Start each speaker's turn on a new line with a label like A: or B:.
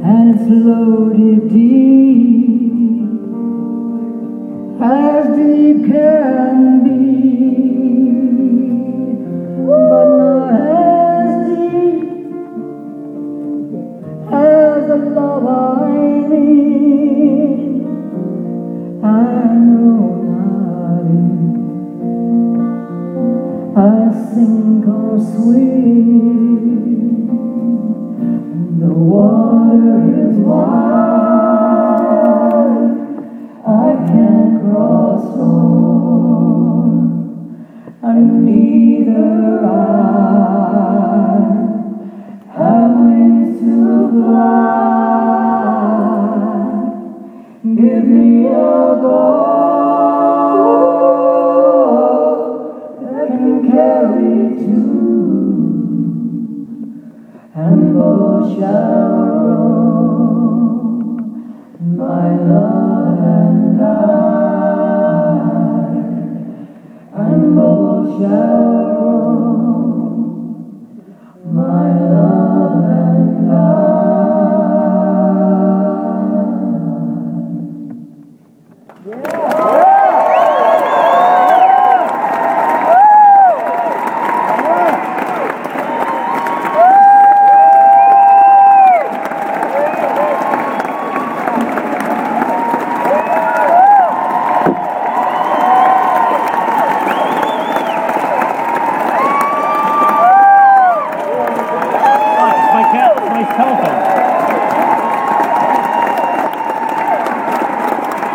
A: and it's loaded deep, as deep can be, but not as deep as the love I need. I know not I sink or swim, the water is wide, I can't cross on, and neither I have wings to fly. Give me a boat that can carry two, and both shall row, my love and and both shall row, my love and
B: Nice telephone.